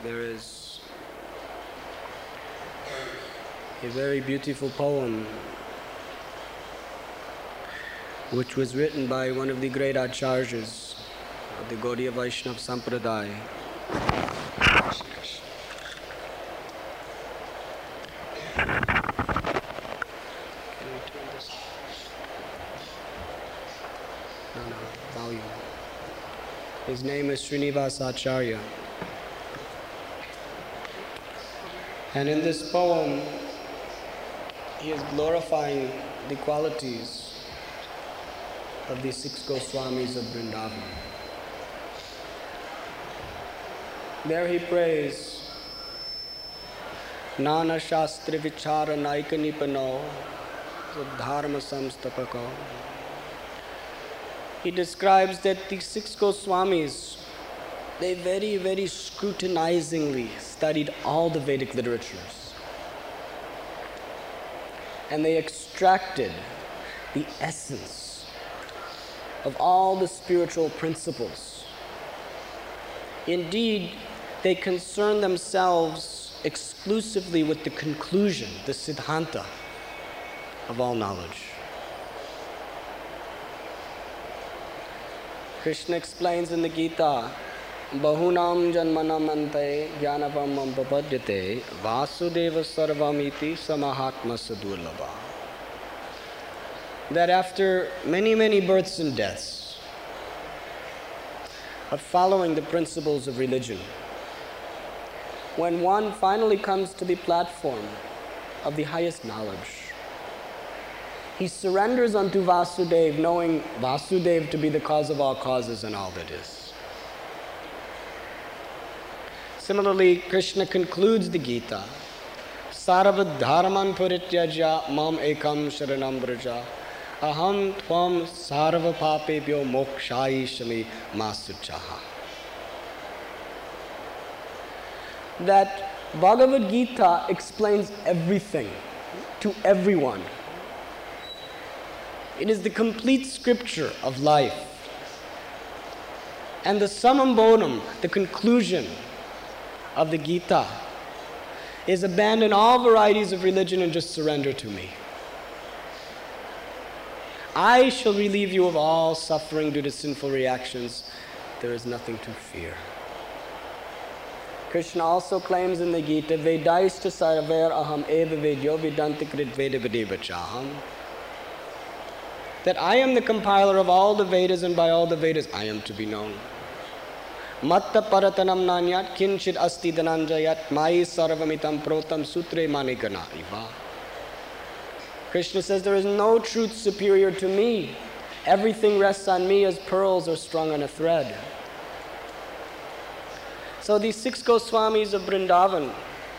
there is a very beautiful poem which was written by one of the great acharyas of the Gaudiya Vaishnava Sampradaya. Volume. His name is Srinivasa Acharya. And in this poem, he is glorifying the qualities of the 6 Goswamis of Vrindavan. There he prays, Nana Shastri Vichara Naika Nipano Dharma Samstapako. He describes that the 6 Goswamis, they very, very scrutinizingly studied all the Vedic literatures. And they extracted the essence of all the spiritual principles. Indeed, they concern themselves exclusively with the conclusion, the siddhanta of all knowledge. Krishna explains in the Gita, Bahunam janmanam ante jnanavam papadyate vasudeva sarvamiti samahatma sadurlabha. That after many, many births and deaths of following the principles of religion, when one finally comes to the platform of the highest knowledge, he surrenders unto Vasudeva, knowing Vasudeva to be the cause of all causes and all that is. Similarly, Krishna concludes the Gita, Sarva dharman purityaja mam ekam sharanam braja aham tvam sarva papebhyo mokshayishami masuchaha. That Bhagavad Gita explains everything to everyone. It is the complete scripture of life. And the summum bonum, the conclusion of the Gita, is abandon all varieties of religion and just surrender to me. I shall relieve you of all suffering due to sinful reactions. There is nothing to fear. Krishna also claims in the Gita, Vedaista sarver aham eva vedyo vedantikrit veda vedevachaham. That I am the compiler of all the Vedas, and by all the Vedas I am to be known. Matta paratanam nanyat kinchit asti dhananjayat mai sarvamitam protam sutre manigana iva. Krishna says there is no truth superior to me. Everything rests on me as pearls are strung on a thread. So these 6 Goswamis of Vrindavan,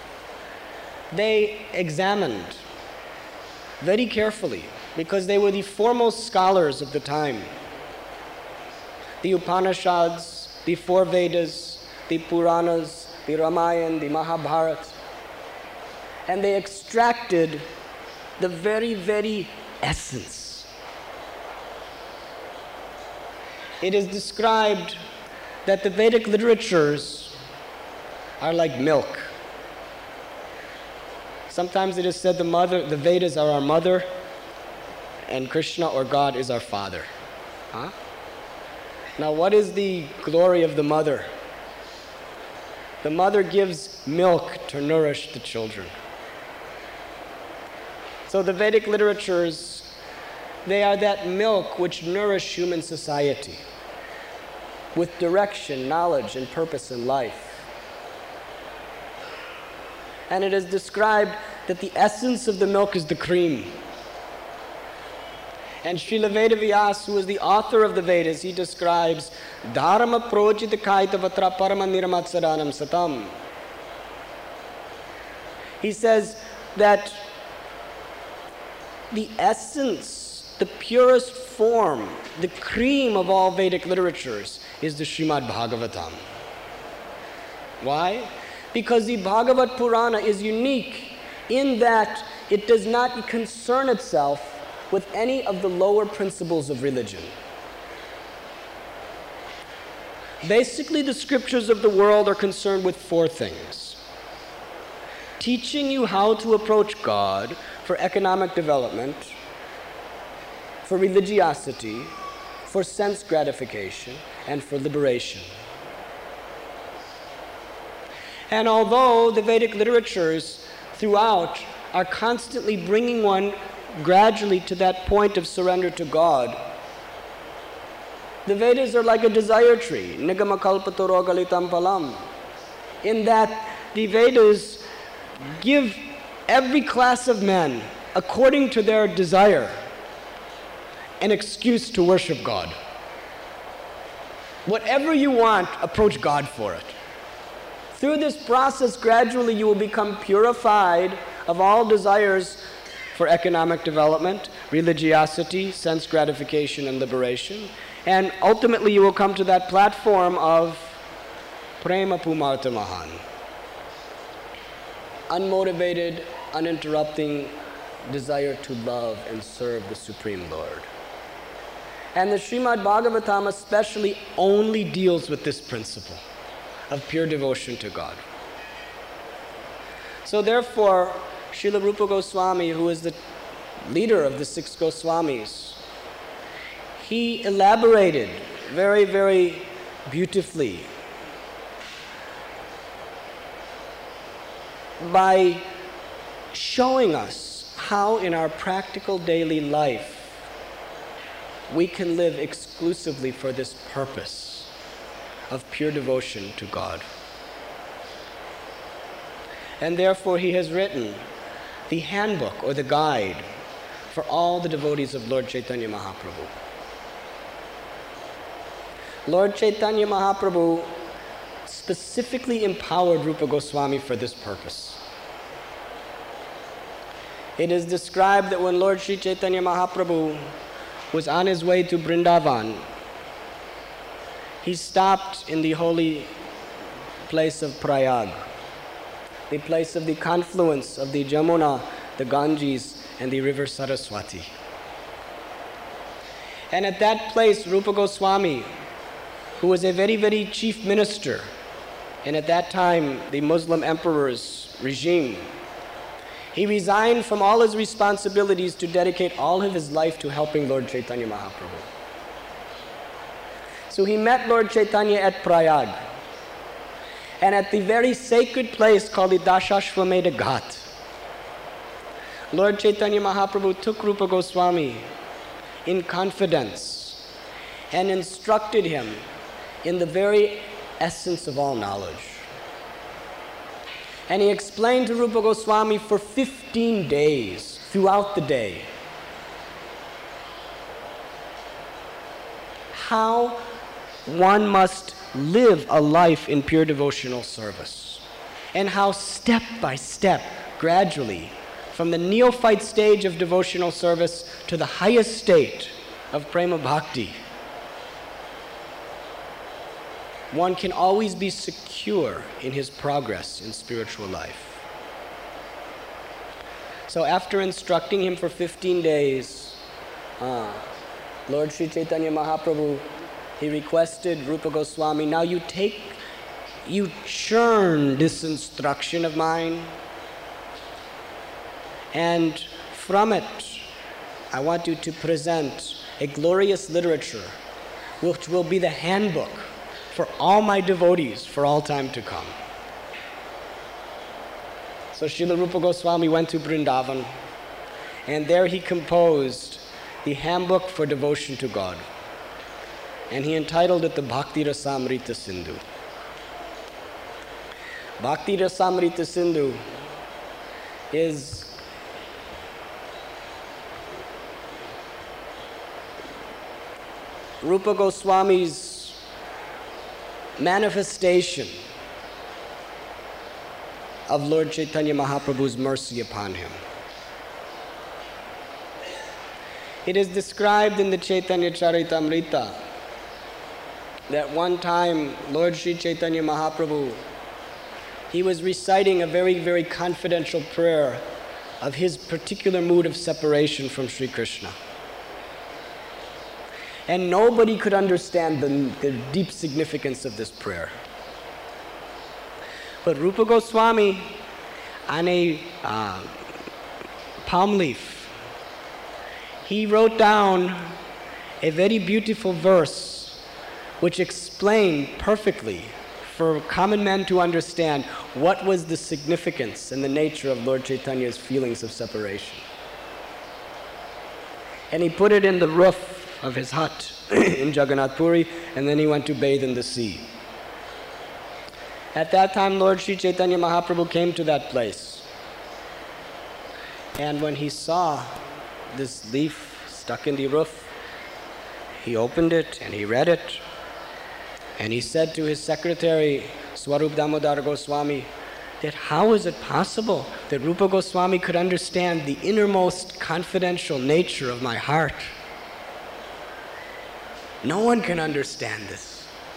they examined very carefully, because they were the foremost scholars of the time, the Upanishads, the 4 Vedas, the Puranas, the Ramayana, the Mahabharata, and they extracted the very, very essence. It is described that the Vedic literatures are like milk. Sometimes it is said the Vedas are our mother, and Krishna or God is our father. Huh? Now what is the glory of the mother? The mother gives milk to nourish the children. So the Vedic literatures, they are that milk which nourish human society with direction, knowledge, and purpose in life. And it is described that the essence of the milk is the cream. And Srila Vedavyas, who is the author of the Vedas, he describes Dharma projita kaitavatra parama niramatsaranam satam. He says that the essence, the purest form, the cream of all Vedic literatures is the Srimad Bhagavatam. Why? Because the Bhagavad Purana is unique in that it does not concern itself with any of the lower principles of religion. Basically, the scriptures of the world are concerned with four things: teaching you how to approach God for economic development, for religiosity, for sense gratification, and for liberation. And although the Vedic literatures throughout are constantly bringing one gradually to that point of surrender to God, the Vedas are like a desire tree, nigama kalpataro galitam palam, in that the Vedas give every class of men, according to their desire, an excuse to worship God. Whatever you want, approach God for it. Through this process, gradually you will become purified of all desires for economic development, religiosity, sense gratification, and liberation. And ultimately you will come to that platform of prema pumartha mahan. Unmotivated, uninterrupting desire to love and serve the Supreme Lord. And the Srimad Bhagavatam especially only deals with this principle of pure devotion to God. So therefore, Srila Rupa Goswami, who is the leader of the six Goswamis, he elaborated very, very beautifully by showing us how in our practical daily life we can live exclusively for this purpose of pure devotion to God. And therefore he has written the handbook or the guide for all the devotees of Lord Chaitanya Mahaprabhu. Lord Chaitanya Mahaprabhu specifically empowered Rupa Goswami for this purpose. It is described that when Lord Sri Chaitanya Mahaprabhu was on his way to Vrindavan, he stopped in the holy place of Prayag, the place of the confluence of the Jamuna, the Ganges, and the river Saraswati. And at that place, Rupa Goswami, who was a very, very chief minister, and at that time the Muslim emperor's regime, he resigned from all his responsibilities to dedicate all of his life to helping Lord Chaitanya Mahaprabhu. So he met Lord Chaitanya at Prayag, and at the very sacred place called the Dashashvamedha Ghat, Lord Chaitanya Mahaprabhu took Rupa Goswami in confidence and instructed him in the very essence of all knowledge. And he explained to Rupa Goswami for 15 days, throughout the day, how one must live a life in pure devotional service, and how step by step, gradually, from the neophyte stage of devotional service to the highest state of prema bhakti, one can always be secure in his progress in spiritual life. So after instructing him for 15 days, Lord Sri Chaitanya Mahaprabhu, he requested Rupa Goswami, now you churn this instruction of mine, and from it, I want you to present a glorious literature which will be the handbook for all my devotees for all time to come. So Srila Rupa Goswami went to Vrindavan, and there he composed the handbook for devotion to God. And he entitled it the Bhakti Rasamrita Sindhu. Bhakti Rasamrita Sindhu is Rupa Goswami's manifestation of Lord Chaitanya Mahaprabhu's mercy upon him. It is described in the Chaitanya Charitamrita that one time Lord Sri Chaitanya Mahaprabhu, he was reciting a very, very confidential prayer of his particular mood of separation from Sri Krishna. And nobody could understand the deep significance of this prayer. But Rupa Goswami, on a palm leaf, he wrote down a very beautiful verse which explained perfectly for common men to understand what was the significance and the nature of Lord Chaitanya's feelings of separation. And he put it in the roof of his hut in Jagannath Puri, and then he went to bathe in the sea. At that time, Lord Sri Chaitanya Mahaprabhu came to that place. And when he saw this leaf stuck in the roof, he opened it and he read it. And he said to his secretary, Swarup Damodar Goswami, that how is it possible that Rupa Goswami could understand the innermost confidential nature of my heart? No one can understand this.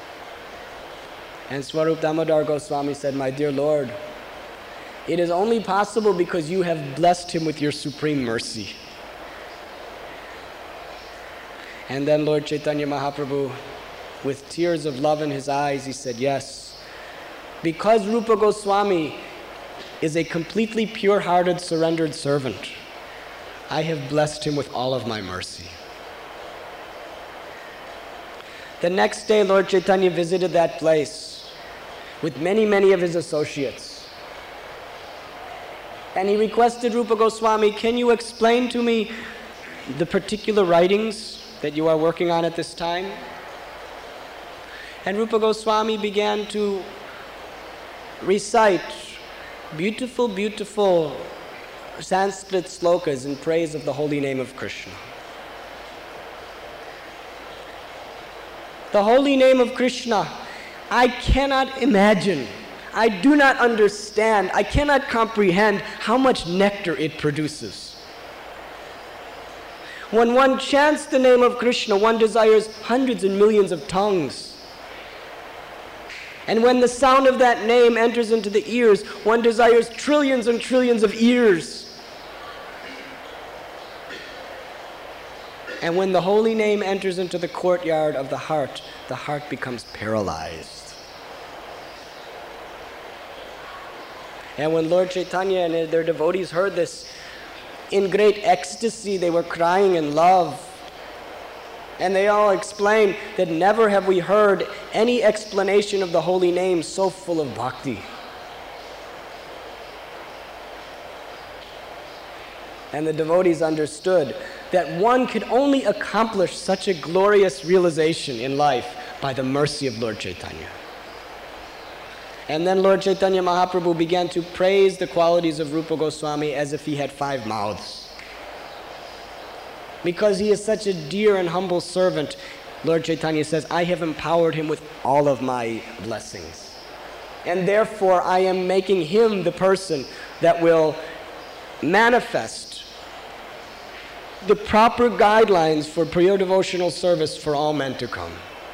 And Swarup Damodar Goswami said, my dear Lord, it is only possible because you have blessed him with your supreme mercy. And then Lord Chaitanya Mahaprabhu, with tears of love in his eyes, he said, yes, because Rupa Goswami is a completely pure-hearted, surrendered servant, I have blessed him with all of my mercy. The next day, Lord Chaitanya visited that place with many, many of his associates. And he requested Rupa Goswami, can you explain to me the particular writings that you are working on at this time? And Rupa Goswami began to recite beautiful, beautiful Sanskrit slokas in praise of the holy name of Krishna. The holy name of Krishna, I cannot imagine, I do not understand, I cannot comprehend how much nectar it produces. When one chants the name of Krishna, one desires hundreds and millions of tongues. And when the sound of that name enters into the ears, one desires trillions and trillions of ears. And when the holy name enters into the courtyard of the heart becomes paralyzed. And when Lord Chaitanya and their devotees heard this, in great ecstasy they were crying in love. And they all explained that never have we heard any explanation of the holy name so full of bhakti. And the devotees understood that one could only accomplish such a glorious realization in life by the mercy of Lord Chaitanya. And then Lord Chaitanya Mahaprabhu began to praise the qualities of Rupa Goswami as if he had 5 mouths. Because he is such a dear and humble servant, Lord Chaitanya says, I have empowered him with all of my blessings. And therefore I am making him the person that will manifest the proper guidelines for pure devotional service for all men to come.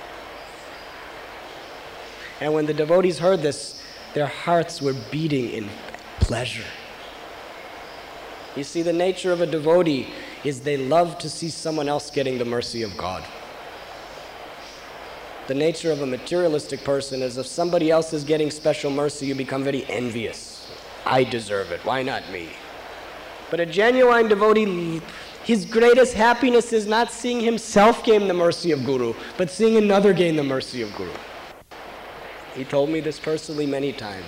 And when the devotees heard this, their hearts were beating in pleasure. You see, the nature of a devotee is they love to see someone else getting the mercy of God. The nature of a materialistic person is if somebody else is getting special mercy, you become very envious. I deserve it, why not me? But a genuine devotee, his greatest happiness is not seeing himself gain the mercy of Guru, but seeing another gain the mercy of Guru. He told me this personally many times.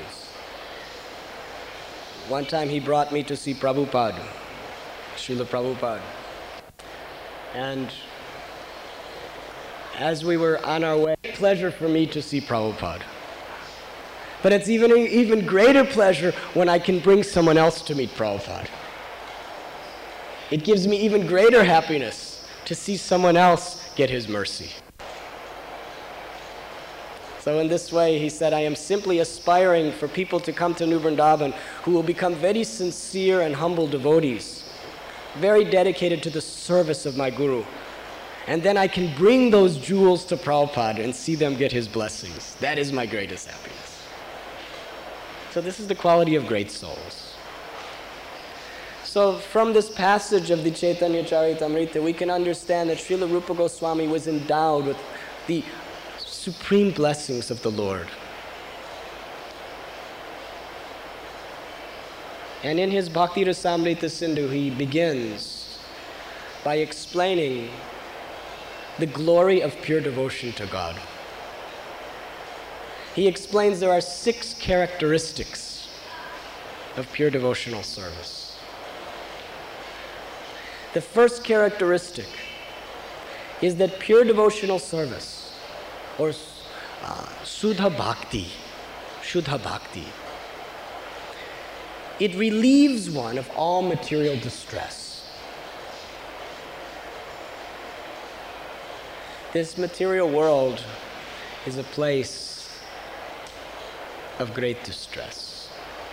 One time he brought me to see Prabhupada, Srila Prabhupada. And as we were on our way, pleasure for me to see Prabhupada. But it's even greater pleasure when I can bring someone else to meet Prabhupada. It gives me even greater happiness to see someone else get his mercy. So in this way, he said, I am simply aspiring for people to come to New Vrindavan who will become very sincere and humble devotees, very dedicated to the service of my Guru. And then I can bring those jewels to Prabhupada and see them get his blessings. That is my greatest happiness. So this is the quality of great souls. So from this passage of the Chaitanya Charitamrita, we can understand that Srila Rupa Goswami was endowed with the supreme blessings of the Lord. And in his Bhakti Rasamrita Sindhu, he begins by explaining the glory of pure devotion to God. He explains there are 6 characteristics of pure devotional service. The first characteristic is that pure devotional service, or Shuddha Bhakti, it relieves one of all material distress. This material world is a place of great distress.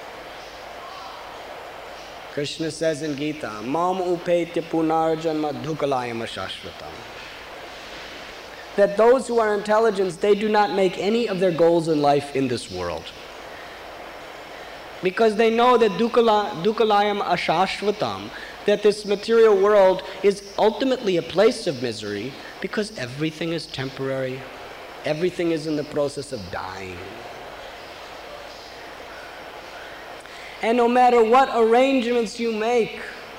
Krishna says in Gita, Mam upetya punarjanma dhukalayam ashashvatam. That those who are intelligent, they do not make any of their goals in life in this world. Because they know that dhukalayam ashashvatam, that this material world is ultimately a place of misery, because everything is temporary. Everything is in the process of dying. And no matter what arrangements you make,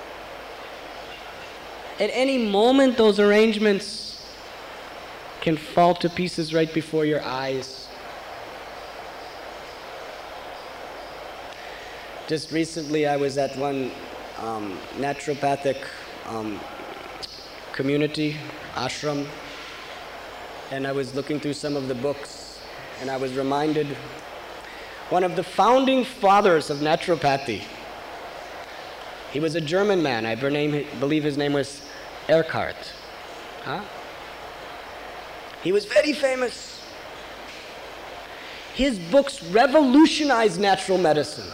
at any moment those arrangements can fall to pieces right before your eyes. Just recently I was at one naturopathic community, ashram, and I was looking through some of the books, and I was reminded one of the founding fathers of naturopathy. He was a German man. I believe his name was Eckhart. He was very famous. His books revolutionized natural medicine.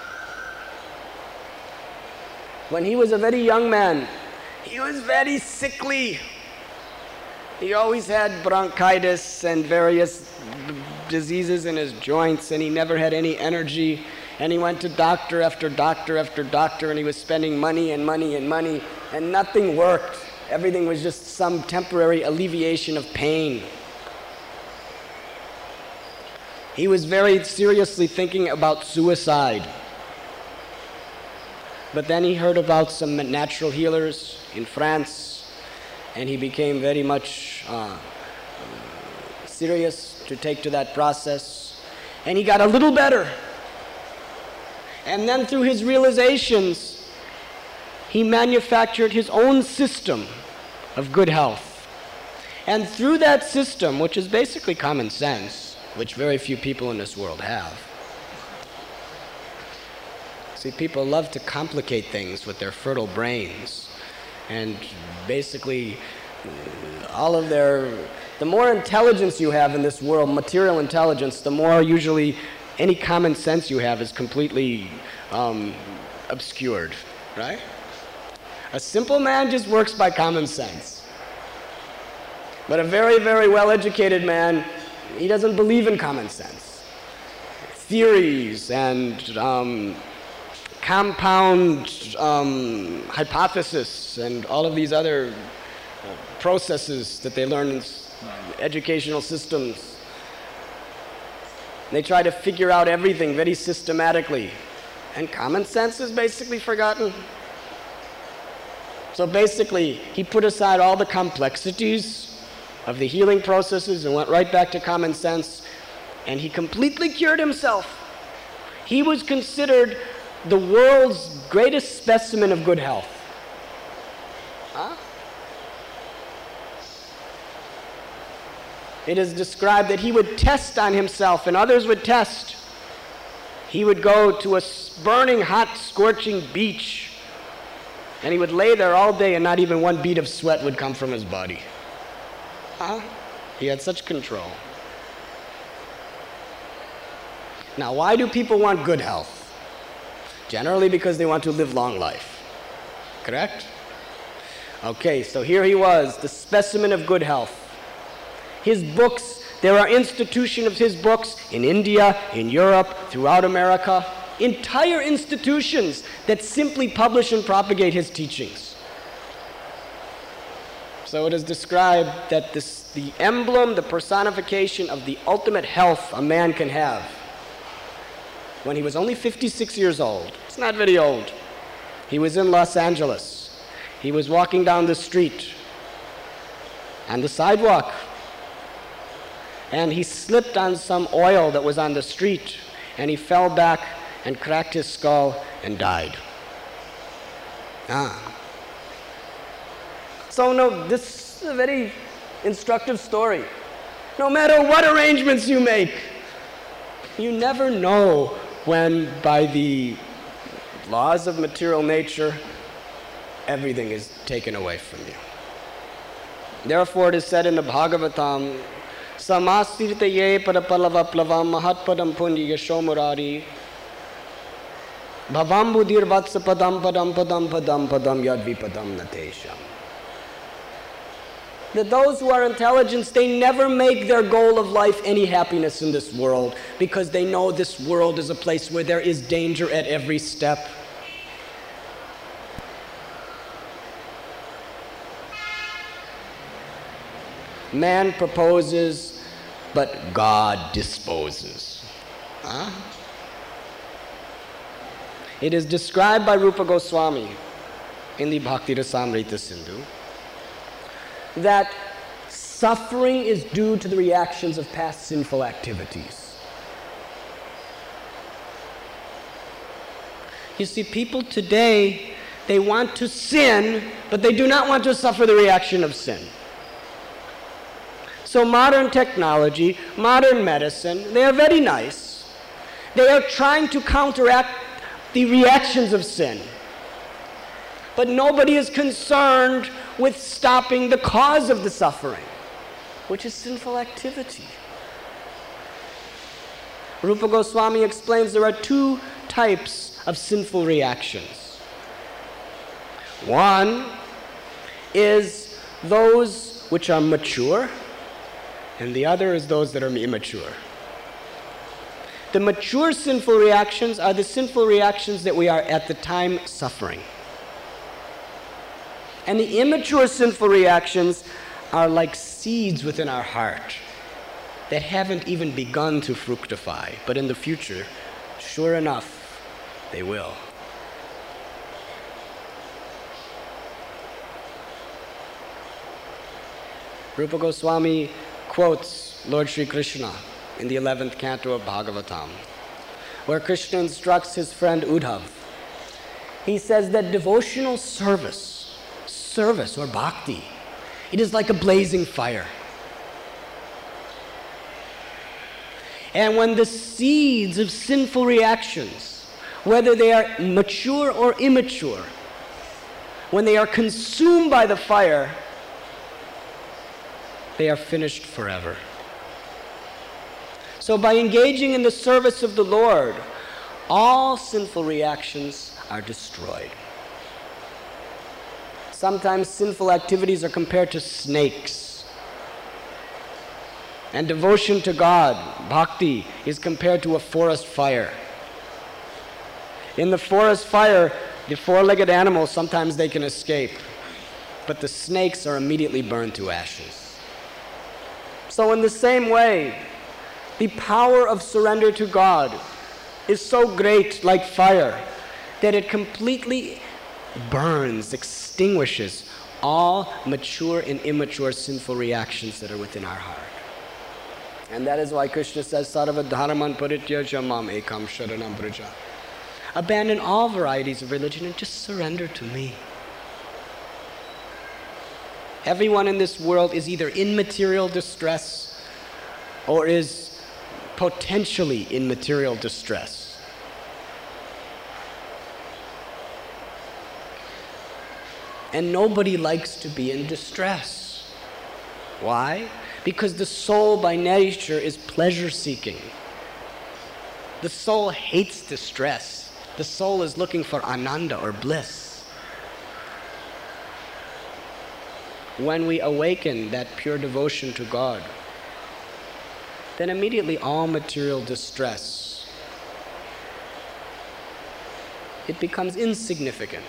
When he was a very young man, he was very sickly. He always had bronchitis and various diseases in his joints, and he never had any energy. And he went to doctor after doctor after doctor, and he was spending money and money and money, and nothing worked. Everything was just some temporary alleviation of pain. He was very seriously thinking about suicide. But then he heard about some natural healers in France, and he became very much serious to take to that process. And he got a little better. And then through his realizations, he manufactured his own system of good health. And through that system, which is basically common sense, which very few people in this world have. See, people love to complicate things with their fertile brains. And basically, the more intelligence you have in this world, material intelligence, the more usually any common sense you have is completely obscured, right? A simple man just works by common sense. But a very, very well-educated man, he doesn't believe in common sense. Theories and compound hypothesis and all of these other processes that they learn in educational systems. They try to figure out everything very systematically, and common sense is basically forgotten. So basically, he put aside all the complexities of the healing processes and went right back to common sense, and he completely cured himself. He was considered the world's greatest specimen of good health. It is described that he would test on himself and others would test. He would go to a burning hot, scorching beach, and he would lay there all day and not even one bead of sweat would come from his body. He had such control. Now, why do people want good health? Generally because they want to live long life. Correct? Okay, so here he was, the specimen of good health. His books, there are institutions of his books in India, in Europe, throughout America. entire institutions that simply publish and propagate his teachings. So it is described that the emblem, the personification of the ultimate health a man can have, when he was only 56 years old, it's not very old, he was in Los Angeles. He was walking down the street, on the sidewalk, and he slipped on some oil that was on the street, and he fell back and cracked his skull and died. So no, this is a very instructive story. No matter what arrangements you make, you never know when, by the laws of material nature, everything is taken away from you. Therefore, it is said in the Bhagavatam, Samasirtaye parapalava plavam mahatpadam punya yashomurari bhavam buddhir vatsa padam padam padam padam padam yadvipadam natesham. That those who are intelligent, they never make their goal of life any happiness in this world, because they know this world is a place where there is danger at every step. Man proposes, but God disposes. It is described by Rupa Goswami in the Bhakti Rasamrita Sindhu that suffering is due to the reactions of past sinful activities. You see, people today, they want to sin, but they do not want to suffer the reaction of sin. So modern technology, modern medicine, they are very nice. They are trying to counteract the reactions of sin. But nobody is concerned with stopping the cause of the suffering, which is sinful activity. Rupa Goswami explains there are two types of sinful reactions. One is those which are mature, and the other is those that are immature. The mature sinful reactions are the sinful reactions that we are at the time suffering. And the immature sinful reactions are like seeds within our heart that haven't even begun to fructify, but in the future, sure enough, they will. Rupa Goswami quotes Lord Sri Krishna in the 11th canto of Bhagavatam, where Krishna instructs his friend Uddhav. He says that devotional service or bhakti, it is like a blazing fire. And when the seeds of sinful reactions, whether they are mature or immature, when they are consumed by the fire, they are finished forever. So by engaging in the service of the Lord, all sinful reactions are destroyed. Sometimes sinful activities are compared to snakes. And devotion to God, bhakti, is compared to a forest fire. In the forest fire, the four-legged animals, sometimes they can escape, but the snakes are immediately burned to ashes. So in the same way, the power of surrender to God is so great, like fire, that it completely burns, extinguishes all mature and immature sinful reactions that are within our heart. And that is why Krishna says, Sarva dharman parityaja mam ekam sharanam vraja. Abandon all varieties of religion and just surrender to me. Everyone in this world is either in material distress or is potentially in material distress. And nobody likes to be in distress. Why? Because the soul by nature is pleasure-seeking. The soul hates distress. The soul is looking for ananda or bliss. When we awaken that pure devotion to God, then immediately all material distress it becomes insignificant.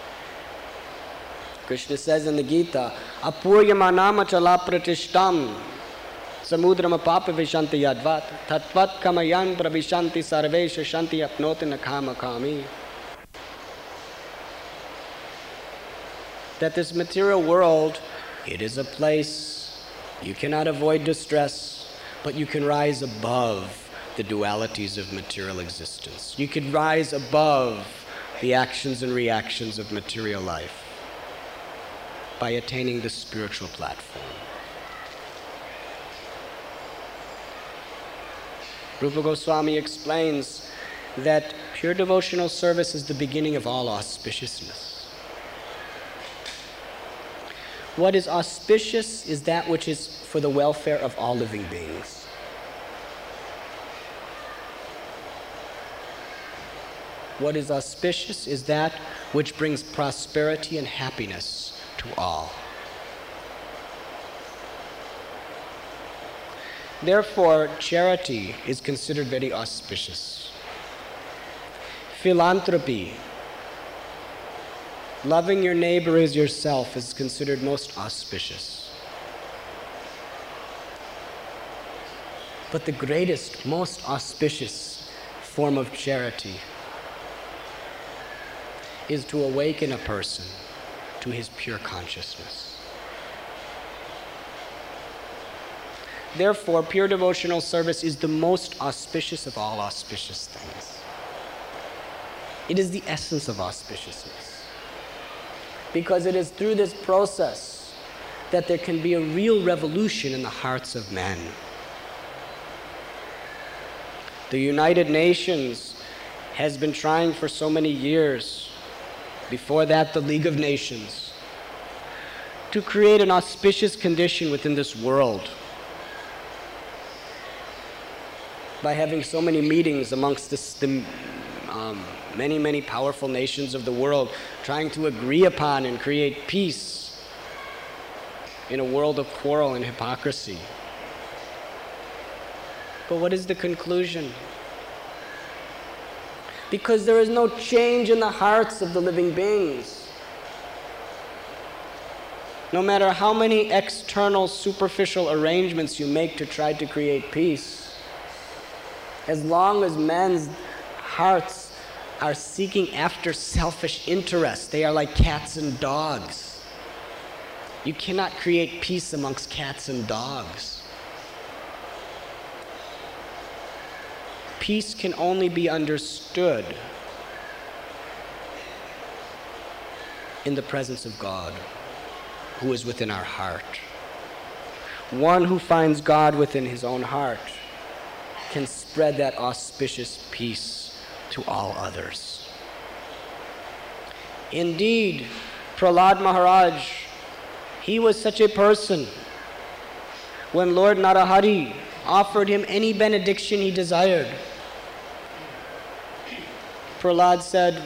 Krishna says in the Gita, Apuryamanama chala pratishtam samudrama papa vishanti yadvat tatvat kamayan pravishanti sarvesha shanti apnoti nakama kami. That this material world, it is a place you cannot avoid distress, but you can rise above the dualities of material existence. You can rise above the actions and reactions of material life by attaining the spiritual platform. Rupa Goswami explains that pure devotional service is the beginning of all auspiciousness. What is auspicious is that which is for the welfare of all living beings. What is auspicious is that which brings prosperity and happiness to all. Therefore, charity is considered very auspicious. Philanthropy, loving your neighbor as yourself, is considered most auspicious. But the greatest, most auspicious form of charity is to awaken a person to his pure consciousness. Therefore, pure devotional service is the most auspicious of all auspicious things. It is the essence of auspiciousness, because it is through this process that there can be a real revolution in the hearts of men. The United Nations has been trying for so many years, before that the League of Nations, to create an auspicious condition within this world by having so many meetings amongst the many powerful nations of the world, trying to agree upon and create peace in a world of quarrel and hypocrisy. But what is the conclusion? Because there is no change in the hearts of the living beings. No matter how many external, superficial arrangements you make to try to create peace, as long as men's hearts are seeking after selfish interests, they are like cats and dogs. You cannot create peace amongst cats and dogs. Peace can only be understood in the presence of God, who is within our heart. One who finds God within his own heart can spread that auspicious peace to all others. Indeed, Prahlad Maharaj, he was such a person. When Lord Narahari offered him any benediction he desired, Prahlad said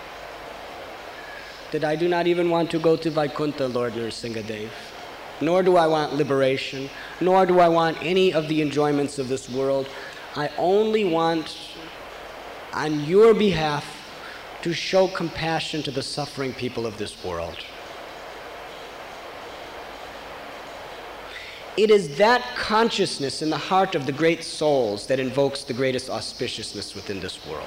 that I do not even want to go to Vaikuntha, Lord Nrsingadev, nor do I want liberation, nor do I want any of the enjoyments of this world. I only want, on your behalf, to show compassion to the suffering people of this world. It is that consciousness in the heart of the great souls that invokes the greatest auspiciousness within this world.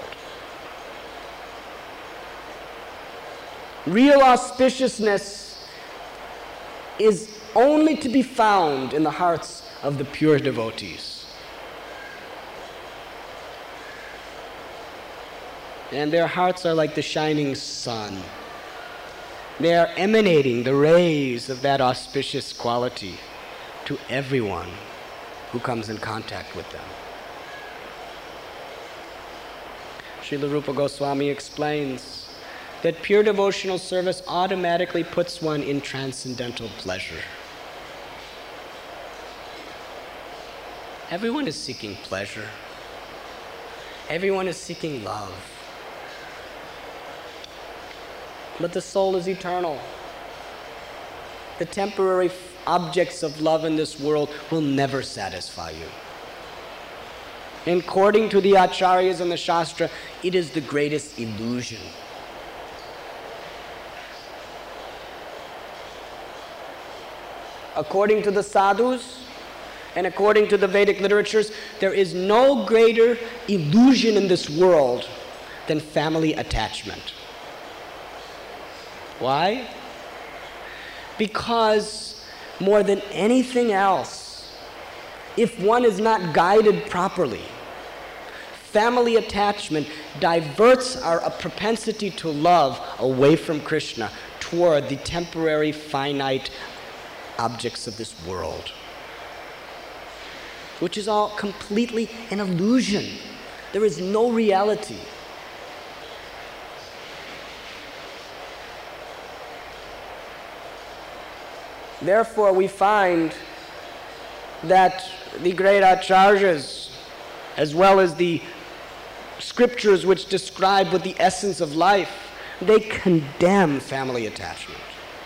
Real auspiciousness is only to be found in the hearts of the pure devotees. And their hearts are like the shining sun. They are emanating the rays of that auspicious quality to everyone who comes in contact with them. Srila Rupa Goswami explains that pure devotional service automatically puts one in transcendental pleasure. Everyone is seeking pleasure. Everyone is seeking love. But the soul is eternal. The temporary objects of love in this world will never satisfy you. And according to the Acharyas and the Shastra, it is the greatest illusion according to the sadhus and according to the Vedic literatures, there is no greater illusion in this world than family attachment. Why? Because more than anything else, if one is not guided properly, family attachment diverts our propensity to love away from Krishna toward the temporary, finite objects of this world, which is all completely an illusion. There is no reality. Therefore, we find that the great acharyas, as well as the scriptures which describe what the essence of life, they condemn family attachment.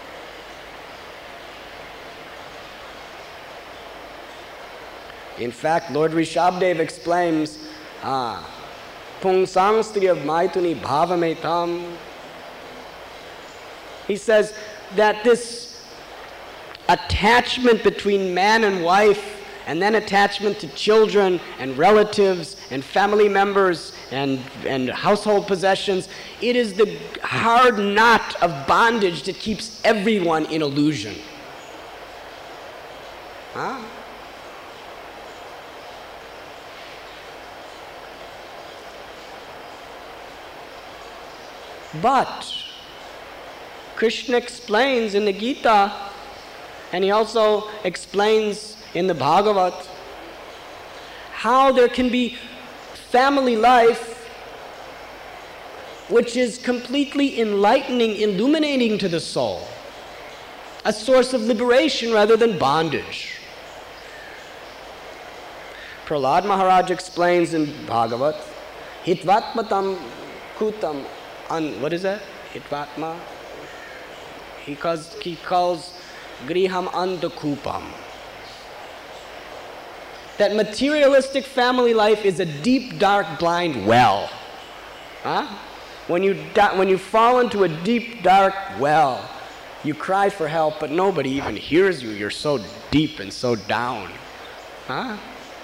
In fact, Lord Rishabdev explains, Pungsangstriya maituni bhavametam. He says that this attachment between man and wife, and then attachment to children and relatives and family members and household possessions, it is the hard knot of bondage that keeps everyone in illusion. Huh? But Krishna explains in the Gita, and he also explains in the Bhagavad, how there can be family life which is completely enlightening, illuminating to the soul, a source of liberation rather than bondage. Prahlad Maharaj explains in Bhagavad, Hitvatmatam kutam, what is that? Hitvatma? He calls Griham Andakupam. That materialistic family life is a deep, dark, blind well. Huh? When you fall into a deep, dark well, you cry for help, but nobody even hears you. You're so deep and so down. Huh?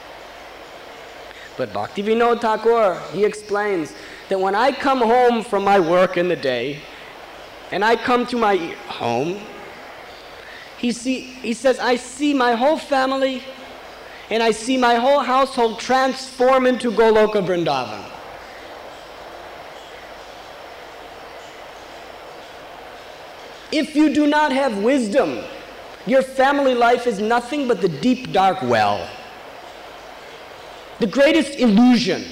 But Bhaktivinoda Thakur, he explains that when I come home from my work in the day, and I come to my home, he says, I see my whole family and I see my whole household transform into Goloka Vrindavan. If you do not have wisdom, your family life is nothing but the deep, dark well. The greatest illusion.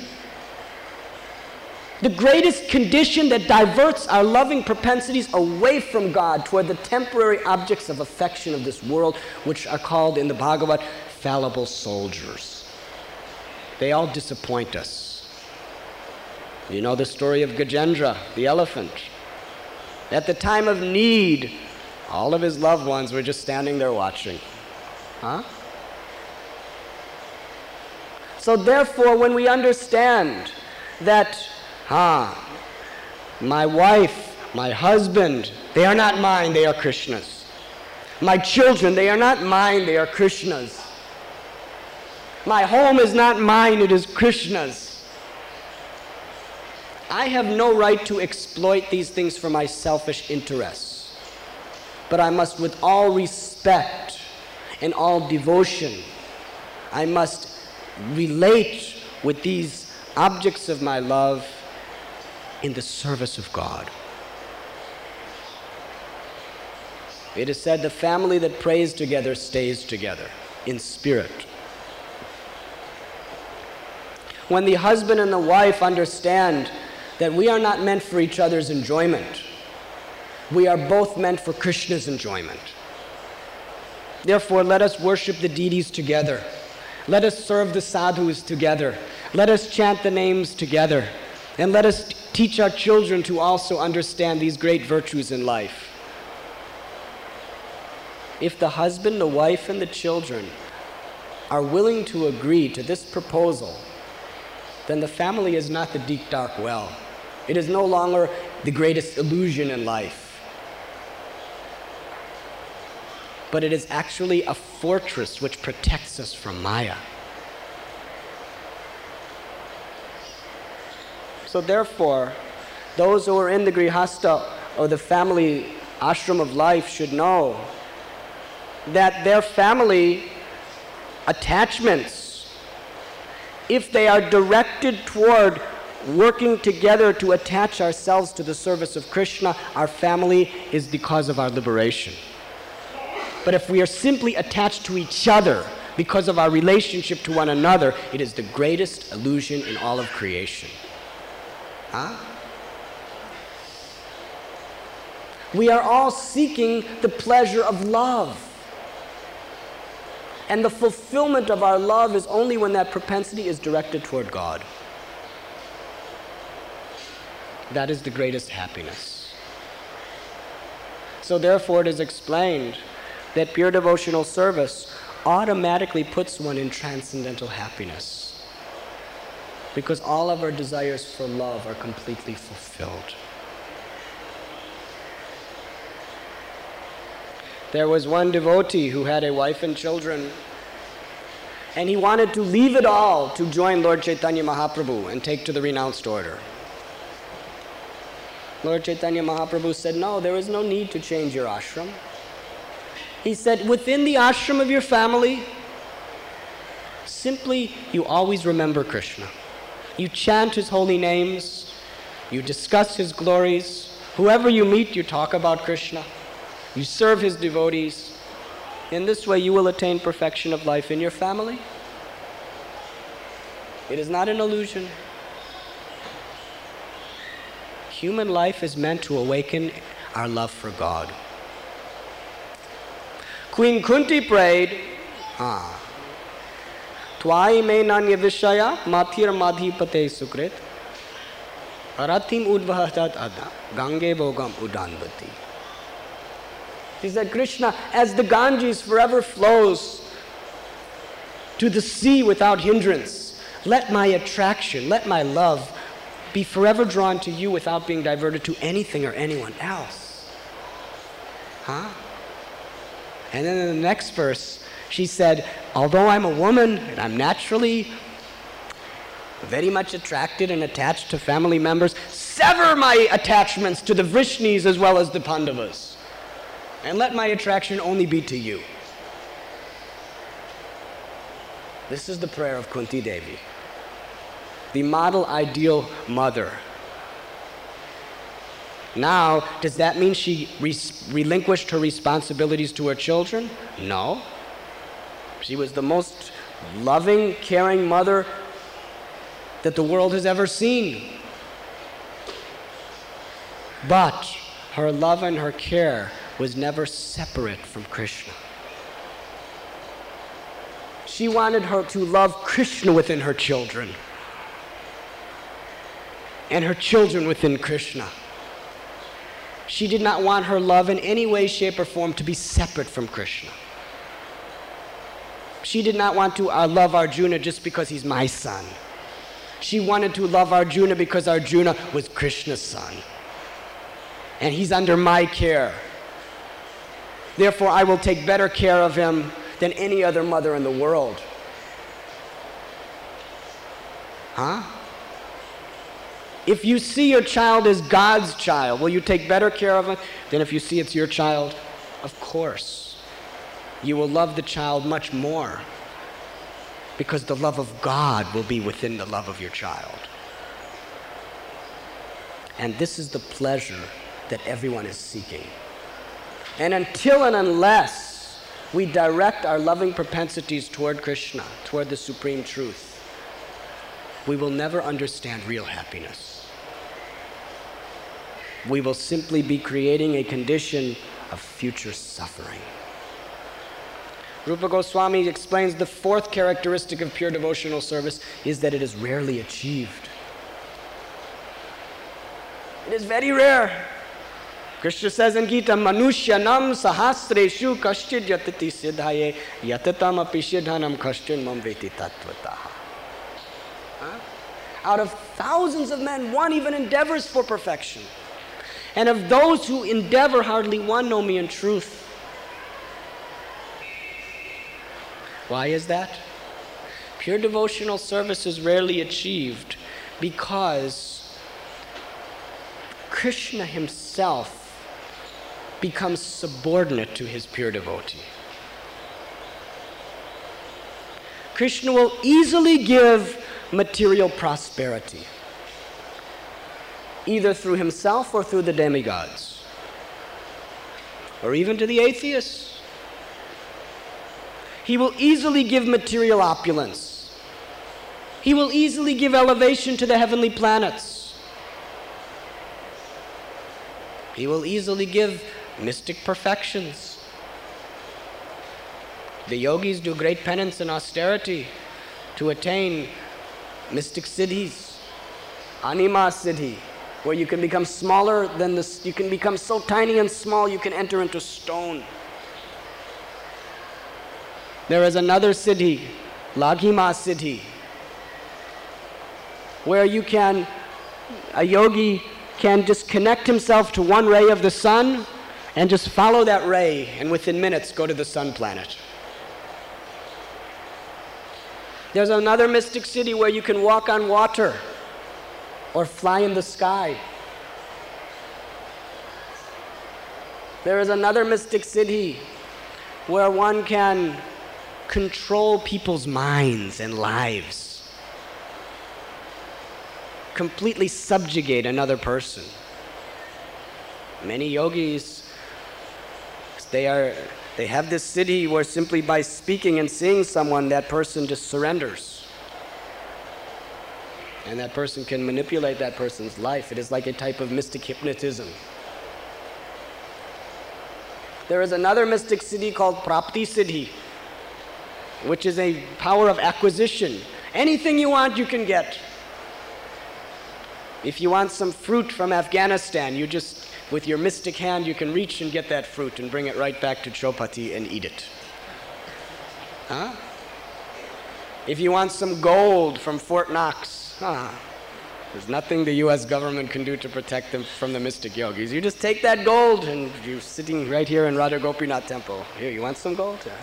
The greatest condition that diverts our loving propensities away from God toward the temporary objects of affection of this world, which are called in the Bhagavad fallible soldiers. They all disappoint us. You know the story of Gajendra, the elephant. At the time of need, all of his loved ones were just standing there watching. Huh? So therefore, when we understand that my wife, my husband, they are not mine, they are Krishna's. My children, they are not mine, they are Krishna's. My home is not mine, it is Krishna's. I have no right to exploit these things for my selfish interests. But I must, with all respect and all devotion, I must relate with these objects of my love in the service of God. It is said the family that prays together stays together in spirit. When the husband and the wife understand that we are not meant for each other's enjoyment, we are both meant for Krishna's enjoyment. Therefore, let us worship the deities together. Let us serve the sadhus together. Let us chant the names together. And let us teach our children to also understand these great virtues in life. If the husband, the wife, and the children are willing to agree to this proposal, then the family is not the deep, dark well. It is no longer the greatest illusion in life. but it is actually a fortress which protects us from Maya. So therefore, those who are in the Grihastha or the family ashram of life should know that their family attachments, if they are directed toward working together to attach ourselves to the service of Krishna, our family is because of our liberation. But if we are simply attached to each other because of our relationship to one another, it is the greatest illusion in all of creation. Huh? We are all seeking the pleasure of love. And the fulfillment of our love is only when that propensity is directed toward God. That is the greatest happiness. So therefore it is explained that pure devotional service automatically puts one in transcendental happiness, because all of our desires for love are completely fulfilled. There was one devotee who had a wife and children, and he wanted to leave it all to join Lord Chaitanya Mahaprabhu and take to the renounced order. Lord Chaitanya Mahaprabhu said, no, there is no need to change your ashram. He said, within the ashram of your family, simply you always remember Krishna. You chant his holy names, you discuss his glories. Whoever you meet, you talk about Krishna. You serve his devotees. In this way, you will attain perfection of life in your family. It is not an illusion. Human life is meant to awaken our love for God. Queen Kunti prayed, Tvai me nanya vishaya mathir madhipate sukrit aratim udvahatat ada gange bogam udanvati. He said, Krishna, as the Ganges forever flows to the sea without hindrance, let my attraction, let my love be forever drawn to you without being diverted to anything or anyone else. Huh? And then in the next verse, she said, although I'm a woman and I'm naturally very much attracted and attached to family members, sever my attachments to the Vrishnis as well as the Pandavas, and let my attraction only be to you. This is the prayer of Kunti Devi, the model ideal mother. Now, does that mean she relinquished her responsibilities to her children? No. She was the most loving, caring mother that the world has ever seen. But her love and her care was never separate from Krishna. She wanted her to love Krishna within her children, and her children within Krishna. She did not want her love in any way, shape, or form to be separate from Krishna. She did not want to love Arjuna just because he's my son. She wanted to love Arjuna because Arjuna was Krishna's son, and he's under my care. Therefore, I will take better care of him than any other mother in the world. Huh? If you see your child as God's child, will you take better care of him than if you see it's your child? Of course. You will love the child much more, because the love of God will be within the love of your child. And this is the pleasure that everyone is seeking. And until and unless we direct our loving propensities toward Krishna, toward the Supreme Truth, we will never understand real happiness. We will simply be creating a condition of future suffering. Rupa Goswami explains the fourth characteristic of pure devotional service is that it is rarely achieved. It is very rare. Krishna says in Gita, Manushyanam sahasreshu kashchid yatati siddhaye yatatam api siddhanam kashchin mam veti tattvataha. Out of thousands of men, one even endeavors for perfection. And of those who endeavor, hardly one know me in truth. Why is that? Pure devotional service is rarely achieved because Krishna himself becomes subordinate to his pure devotee. Krishna will easily give material prosperity, either through himself or through the demigods, or even to the atheists. He will easily give material opulence. He will easily give elevation to the heavenly planets. He will easily give mystic perfections. The yogis do great penance and austerity to attain mystic siddhis, anima siddhi, where you can become smaller than this, you can become so tiny and small you can enter into stone. There is another siddhi, laghima siddhi, where a yogi can just connect himself to one ray of the sun and just follow that ray, and within minutes go to the sun planet. There's another mystic siddhi where you can walk on water or fly in the sky. There is another mystic siddhi where one can control people's minds and lives, completely subjugate another person. Many yogis, they have this siddhi where simply by speaking and seeing someone, that person just surrenders. And that person can manipulate that person's life. It is like a type of mystic hypnotism. There is another mystic siddhi called prapti siddhi, which is a power of acquisition. Anything you want, you can get. If you want some fruit from Afghanistan, you just, with your mystic hand, you can reach and get that fruit and bring it right back to Chopati and eat it. Huh? If you want some gold from Fort Knox, there's nothing the US government can do to protect them from the mystic yogis. You just take that gold, and you're sitting right here in Radha Gopinath temple. Here, you want some gold? Yeah.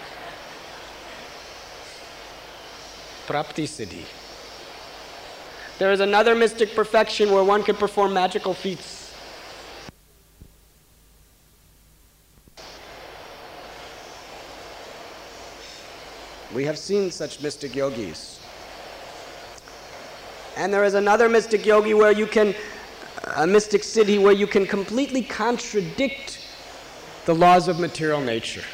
Prapti siddhi. There is another mystic perfection where one can perform magical feats. We have seen such mystic yogis. And there is another mystic yogi where you can, a mystic siddhi where you can completely contradict the laws of material nature.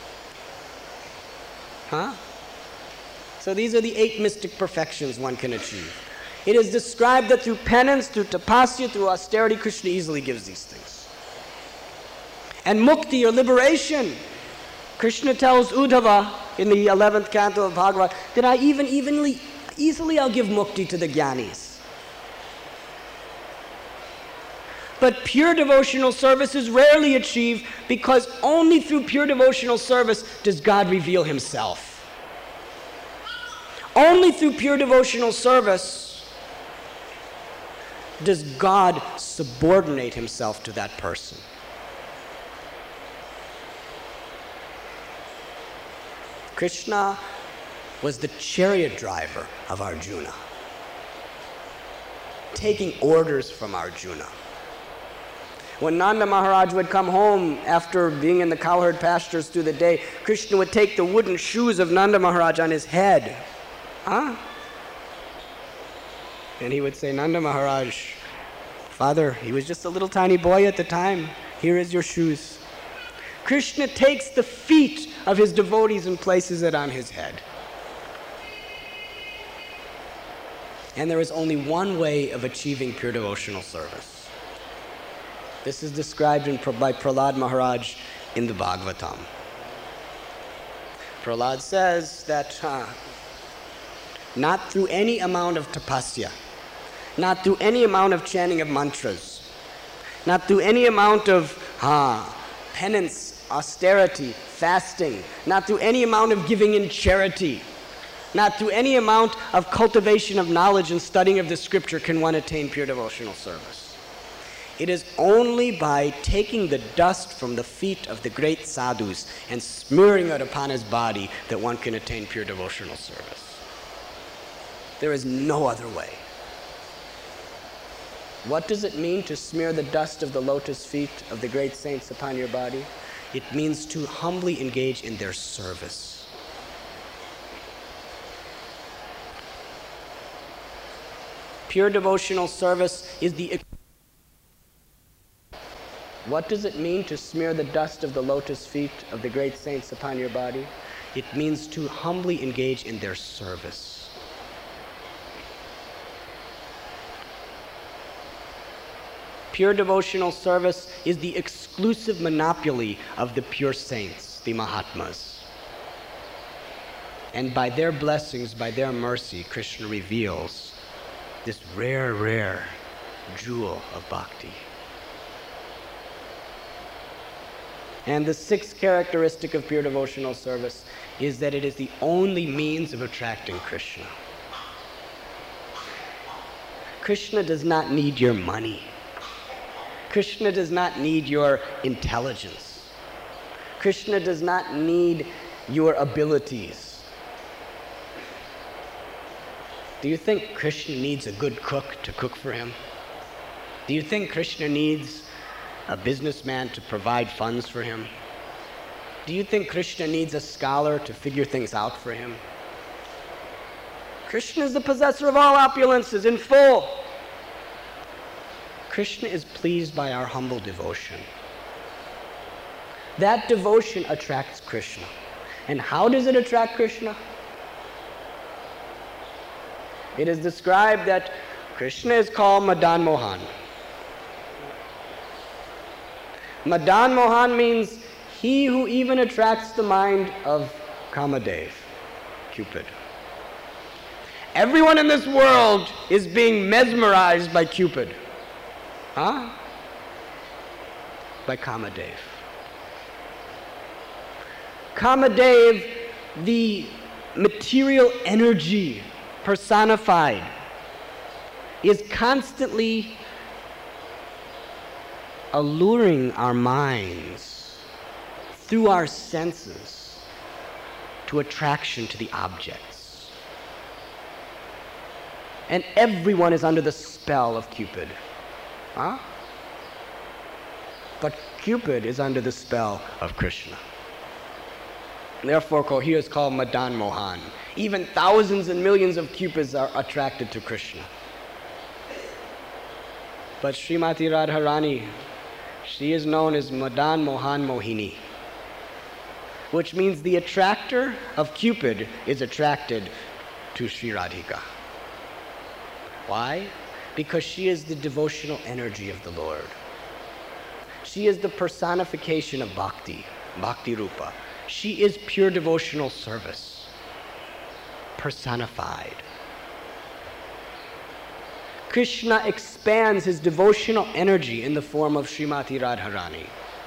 Huh? So these are the 8 mystic perfections one can achieve. It is described that through penance, through tapasya, through austerity, Krishna easily gives these things. And mukti, or liberation, Krishna tells Uddhava in the 11th canto of Bhagavad, that I easily I'll give mukti to the jnanis. But pure devotional service is rarely achieved because only through pure devotional service does God reveal himself. Only through pure devotional service does God subordinate himself to that person. Krishna was the chariot driver of Arjuna, taking orders from Arjuna. When Nanda Maharaj would come home after being in the cowherd pastures through the day, Krishna would take the wooden shoes of Nanda Maharaj on his head. And he would say, Nanda Maharaj, Father, he was just a little tiny boy at the time. Here is your shoes. Krishna takes the feet of his devotees and places it on his head. And there is only one way of achieving pure devotional service. This is described by Prahlad Maharaj in the Bhagavatam. Prahlad says that not through any amount of tapasya, not through any amount of chanting of mantras, not through any amount of penance, austerity, fasting, not through any amount of giving in charity, not through any amount of cultivation of knowledge and studying of the scripture can one attain pure devotional service. It is only by taking the dust from the feet of the great sadhus and smearing it upon his body that one can attain pure devotional service. There is no other way. What does it mean to smear the dust of the lotus feet of the great saints upon your body? It means to humbly engage in their service. Pure devotional service is the... What does it mean to smear the dust of the lotus feet of the great saints upon your body? It means to humbly engage in their service. Pure devotional service is the exclusive monopoly of the pure saints, the Mahatmas. And by their blessings, by their mercy, Krishna reveals this rare, rare jewel of bhakti. And the sixth characteristic of pure devotional service is that it is the only means of attracting Krishna. Krishna does not need your money. Krishna does not need your intelligence. Krishna does not need your abilities. Do you think Krishna needs a good cook to cook for him? Do you think Krishna needs a businessman to provide funds for him? Do you think Krishna needs a scholar to figure things out for him? Krishna is the possessor of all opulences in full. Krishna is pleased by our humble devotion. That devotion attracts Krishna. And how does it attract Krishna? It is described that Krishna is called Madan Mohan. Madan Mohan means he who even attracts the mind of Kamadev, Cupid. Everyone in this world is being mesmerized by Cupid. Huh? By Kamadev. Kamadev, the material energy personified, is constantly alluring our minds through our senses to attraction to the objects. And everyone is under the spell of Cupid. Huh? But Cupid is under the spell of Krishna. Therefore, he is called Madan Mohan. Even thousands and millions of Cupids are attracted to Krishna. But Srimati Radharani, she is known as Madan Mohan Mohini, which means the attractor of Cupid is attracted to Sri Radhika. Why? Because she is the devotional energy of the Lord. She is the personification of bhakti, bhakti rupa. She is pure devotional service, personified. Krishna expands his devotional energy in the form of Srimati Radharani.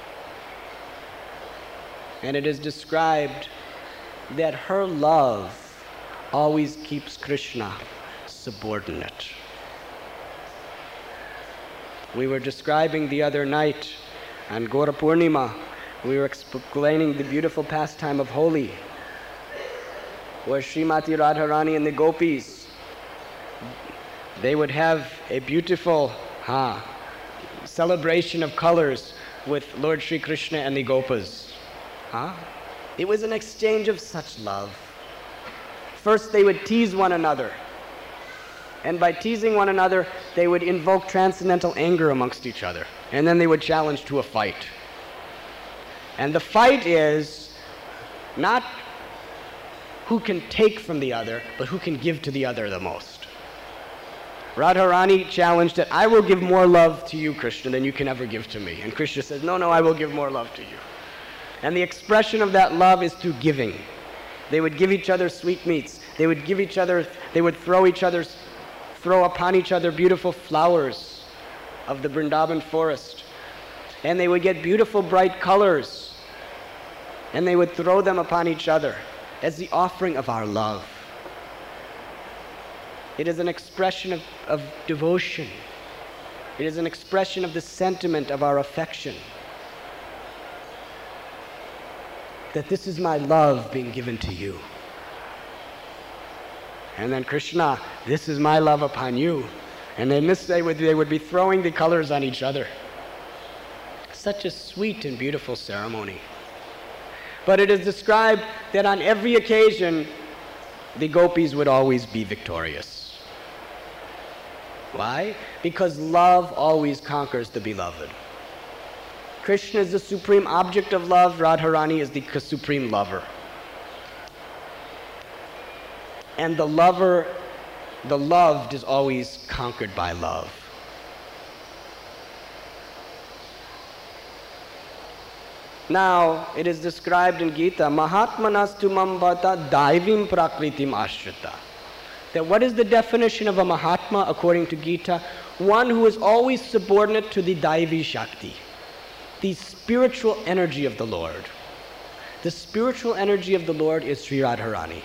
And it is described that her love always keeps Krishna subordinate. We were describing the other night on Gaura Purnima, we were explaining the beautiful pastime of Holi, where Srimati Radharani and the gopis, they would have a beautiful celebration of colors with Lord Sri Krishna and the gopas. It was an exchange of such love. First they would tease one another. And by teasing one another, they would invoke transcendental anger amongst each other. And then they would challenge to a fight. And the fight is not who can take from the other, but who can give to the other the most. Radharani challenged that I will give more love to you, Krishna, than you can ever give to me. And Krishna says, no, I will give more love to you. And the expression of that love is through giving. They would give each other sweetmeats. They would throw upon each other beautiful flowers of the Vrindavan forest. And they would get beautiful bright colors. And they would throw them upon each other as the offering of our love. It is an expression of devotion. It is an expression of the sentiment of our affection. That this is my love being given to you. And then Krishna, this is my love upon you. And they would be throwing the colors on each other. Such a sweet and beautiful ceremony. But it is described that on every occasion, the gopis would always be victorious. Why? Because love always conquers the beloved. Krishna is the supreme object of love, Radharani is the supreme lover. And the loved is always conquered by love. Now, it is described in Gita, Mahatmanastu mambhata daivim prakritim ashrita. That what is the definition of a Mahatma according to Gita? One who is always subordinate to the Daivi Shakti, the spiritual energy of the Lord. The spiritual energy of the Lord is Sri Radharani.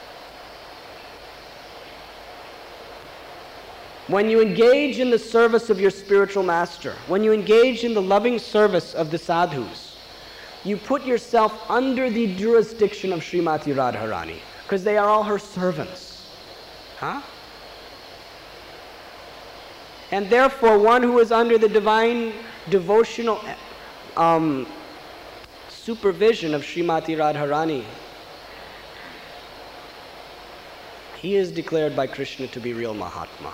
When you engage in the service of your spiritual master, when you engage in the loving service of the sadhus, you put yourself under the jurisdiction of Srimati Radharani, because they are all her servants. Huh? And therefore, one who is under the divine devotional supervision of Srimati Radharani, he is declared by Krishna to be real Mahatma.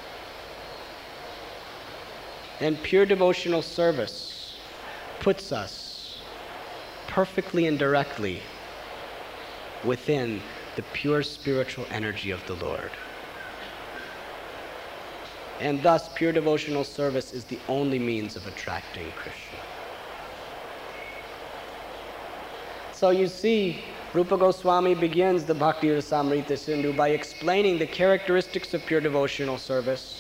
And pure devotional service puts us perfectly and directly within the pure spiritual energy of the Lord. And thus, pure devotional service is the only means of attracting Krishna. So you see, Rupa Goswami begins the Bhakti Rasamrita Sindhu by explaining the characteristics of pure devotional service.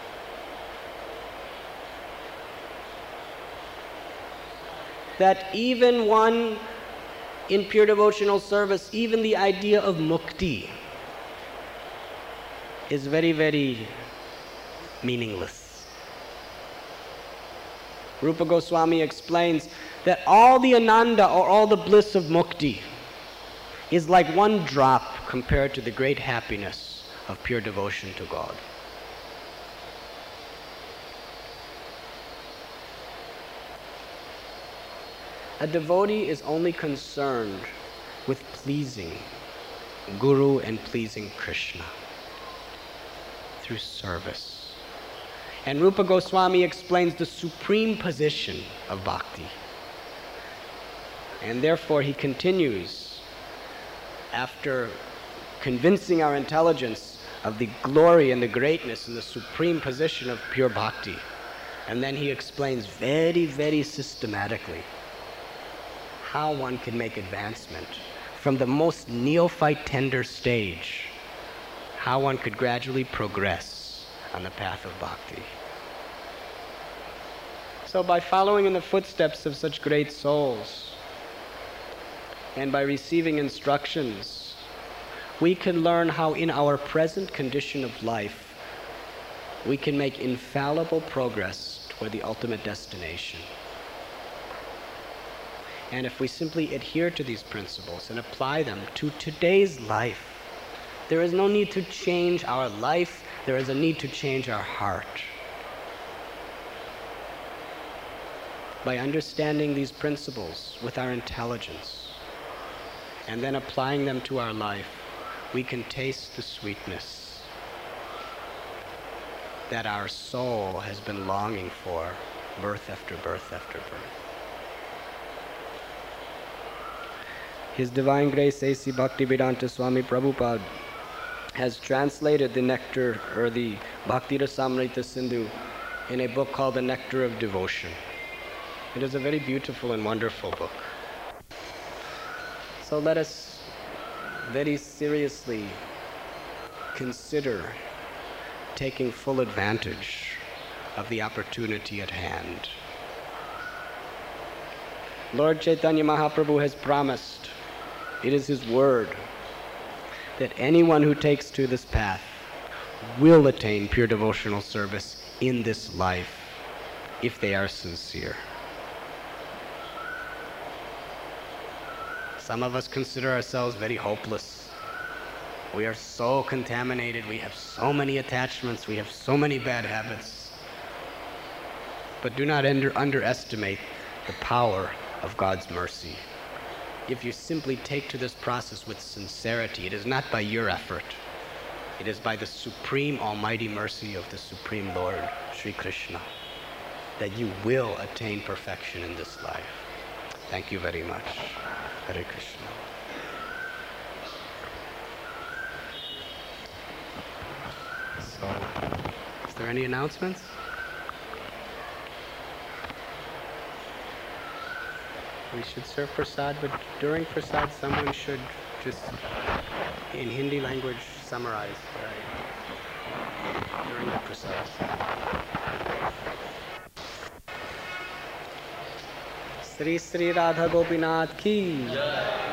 That even one in pure devotional service, even the idea of mukti is very, very meaningless. Rupa Goswami explains that all the ananda or all the bliss of mukti is like one drop compared to the great happiness of pure devotion to God. A devotee is only concerned with pleasing Guru and pleasing Krishna through service. And Rupa Goswami explains the supreme position of bhakti. And therefore he continues, after convincing our intelligence of the glory and the greatness and the supreme position of pure bhakti, and then he explains very, very systematically how one can make advancement from the most neophyte tender stage, how one could gradually progress on the path of bhakti. So by following in the footsteps of such great souls and by receiving instructions, we can learn how in our present condition of life we can make infallible progress toward the ultimate destination. And if we simply adhere to these principles and apply them to today's life, there is no need to change our life, there is a need to change our heart. By understanding these principles with our intelligence and then applying them to our life, we can taste the sweetness that our soul has been longing for birth after birth after birth. His Divine Grace A.C. Bhaktivedanta Swami Prabhupada has translated the nectar or the Bhakti Rasamrita Sindhu in a book called The Nectar of Devotion. It is a very beautiful and wonderful book. So let us very seriously consider taking full advantage of the opportunity at hand. Lord Chaitanya Mahaprabhu has promised, it is his word, that anyone who takes to this path will attain pure devotional service in this life if they are sincere. Some of us consider ourselves very hopeless. We are so contaminated, we have so many attachments, we have so many bad habits. But do not underestimate the power of God's mercy. If you simply take to this process with sincerity, it is not by your effort. It is by the supreme almighty mercy of the Supreme Lord, Sri Krishna, that you will attain perfection in this life. Thank you very much. Hare Krishna. So, is there any announcements? We should serve prasad, but during prasad, someone should just, in Hindi language, summarize during the prasad. Sri Sri Radha Gopinath ki.